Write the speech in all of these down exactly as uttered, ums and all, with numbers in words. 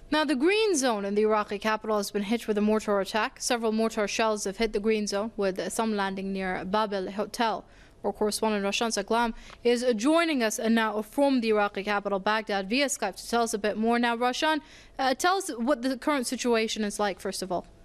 Now, the Green Zone in the Iraqi capital has been hit with a mortar attack. Several mortar shells have hit the Green Zone, with some landing near Babel Hotel. Our correspondent Rashan Saklam is joining us now from the Iraqi capital, Baghdad, via Skype to tell us a bit more. Now, Rashan, uh, tell us what the current situation is like, first of all.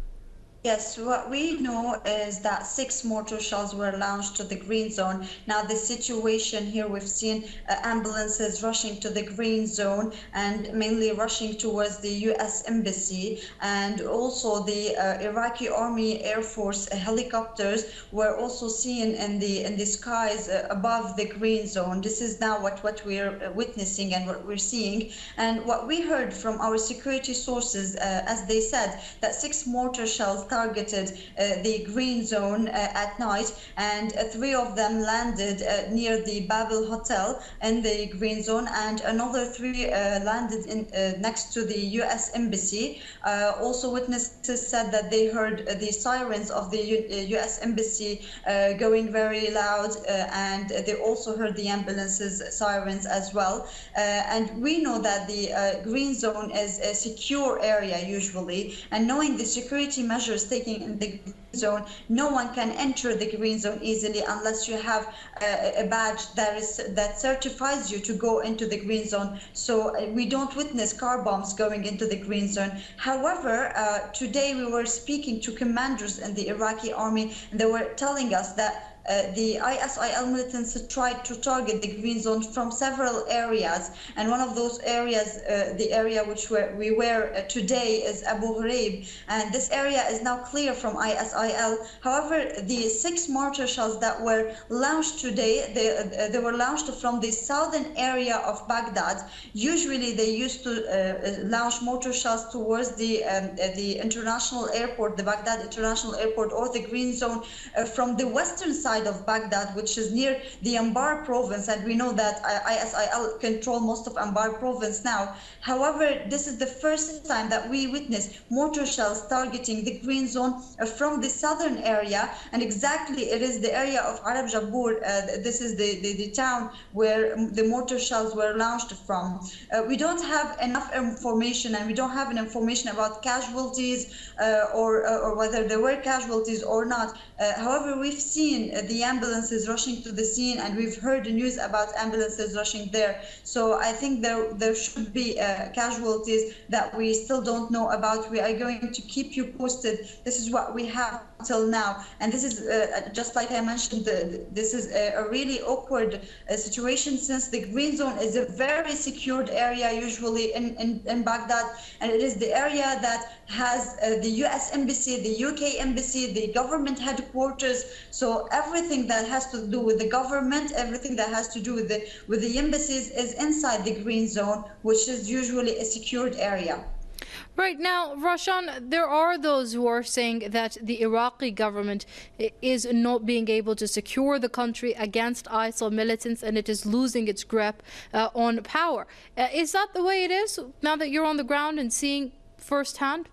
Yes, what we know is that six mortar shells were launched to the Green Zone. Now, the situation here, we've seen uh, ambulances rushing to the Green Zone and mainly rushing towards the U S Embassy. And also the uh, Iraqi Army Air Force helicopters were also seen in the in the skies uh, above the Green Zone. This is now what, what we're witnessing and what we're seeing. And what we heard from our security sources, uh, as they said, that six mortar shells targeted uh, the Green Zone uh, at night, and uh, three of them landed uh, near the Babel Hotel in the Green Zone, and another three uh, landed in, uh, next to the U S Embassy. Uh, also, witnesses said that they heard uh, the sirens of the U S Embassy uh, going very loud, uh, and they also heard the ambulances sirens as well. Uh, and we know that the uh, Green Zone is a secure area usually, and knowing the security measures taking in the Green Zone, no one can enter the Green Zone easily unless you have a, a badge that is that certifies you to go into the Green Zone. So uh, we don't witness car bombs going into the Green Zone. However, uh, today we were speaking to commanders in the Iraqi army, and they were telling us that Uh, the I S I L militants tried to target the Green Zone from several areas, and one of those areas, uh, the area which we're, we were uh, today, is Abu Ghraib, and this area is now clear from I S I L. However, the six mortar shells that were launched today, they, uh, they were launched from the southern area of Baghdad. Usually they used to uh, launch mortar shells towards the, um, uh, the international airport, the Baghdad International Airport, or the Green Zone uh, from the western side of Baghdad, which is near the Anbar province, and we know that I S I L control most of Anbar province now. However, this is the first time that we witness mortar shells targeting the Green Zone from the southern area, and exactly it is the area of Arab Jabour. Uh, this is the, the, the town where the mortar shells were launched from. Uh, we don't have enough information, and we don't have an information about casualties uh, or, uh, or whether there were casualties or not. Uh, however, we've seen the ambulances rushing to the scene, and we've heard the news about ambulances rushing there. So I think there there should be uh, casualties that we still don't know about. We are going to keep you posted. This is what we have till now, and this is uh, just like I mentioned, the, this is a, a really awkward uh, situation, since the Green Zone is a very secured area usually in, in, in Baghdad, and it is the area that has uh, the U S Embassy, the U K Embassy, the government headquarters. So everything that has to do with the government, everything that has to do with the with the embassies is inside the Green Zone, which is usually a secured area. Right now, Rashan, there are those who are saying that the Iraqi government is not being able to secure the country against I S I L militants, and it is losing its grip uh, on power. Uh, is that the way it is now that you're on the ground and seeing firsthand?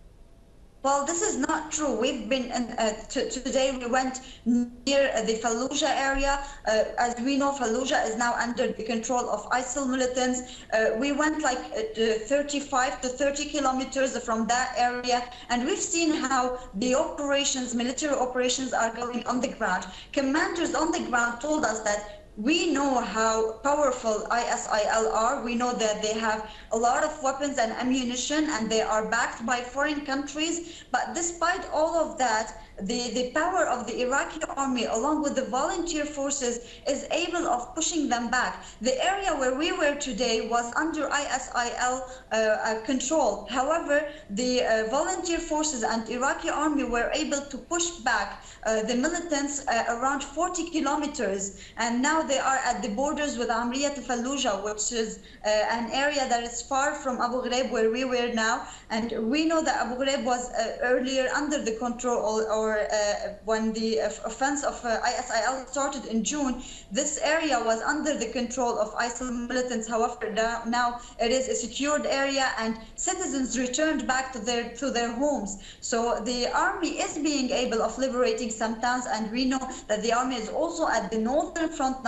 Well, this is not true. We've been in, uh, today. We went near uh, the Fallujah area. Uh, as we know, Fallujah is now under the control of I S I L militants. Uh, we went like uh, thirty-five to thirty kilometers from that area, and we've seen how the operations, military operations, are going on the ground. Commanders on the ground told us that we know how powerful I S I L are. We know that they have a lot of weapons and ammunition, and they are backed by foreign countries. But despite all of that, the, the power of the Iraqi army, along with the volunteer forces, is able of pushing them back. The area where we were today was under I S I L uh, uh, control. However, the uh, volunteer forces and Iraqi army were able to push back uh, the militants uh, around forty kilometers, and now they are at the borders with Amriyat Fallujah, which is uh, an area that is far from Abu Ghraib, where we were now. And we know that Abu Ghraib was uh, earlier under the control, or, or uh, when the offense of uh, I S I L started in June, this area was under the control of I S I L militants. However, now it is a secured area, and citizens returned back to their to their homes. So the army is being able of liberating some towns, and we know that the army is also at the northern front, not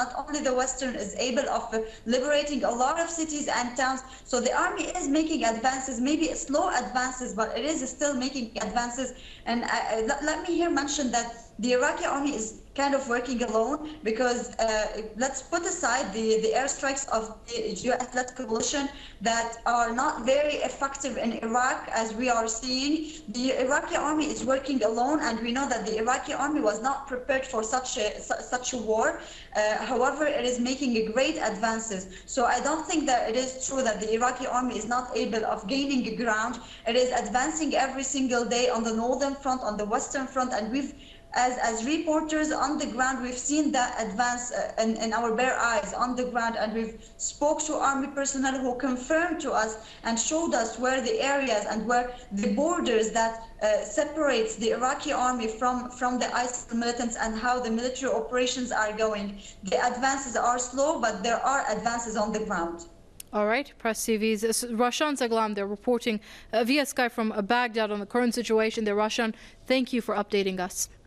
not only the Western is able of uh, liberating a lot of cities and towns. So the army is making advances, maybe slow advances, but it is still making advances. And I, I, let, let me here mention that the Iraqi army is kind of working alone, because uh, let's put aside the, the airstrikes of the U S-led coalition that are not very effective in Iraq, as we are seeing. The Iraqi army is working alone, and we know that the Iraqi army was not prepared for such a, such a war. Uh, however, it is making great advances. So I don't think that it is true that the Iraqi army is not able of gaining ground. It is advancing every single day on the northern front, on the western front, and we've As, as reporters on the ground, we've seen that advance uh, in, in our bare eyes on the ground, and we've spoke to army personnel who confirmed to us and showed us where the areas and where the borders that uh, separates the Iraqi army from, from the ISIL militants and how the military operations are going. The advances are slow, but there are advances on the ground. All right, Press T V's Rashan Saglam, they're reporting uh, via Skype from uh, Baghdad on the current situation there. Rashan, thank you for updating us.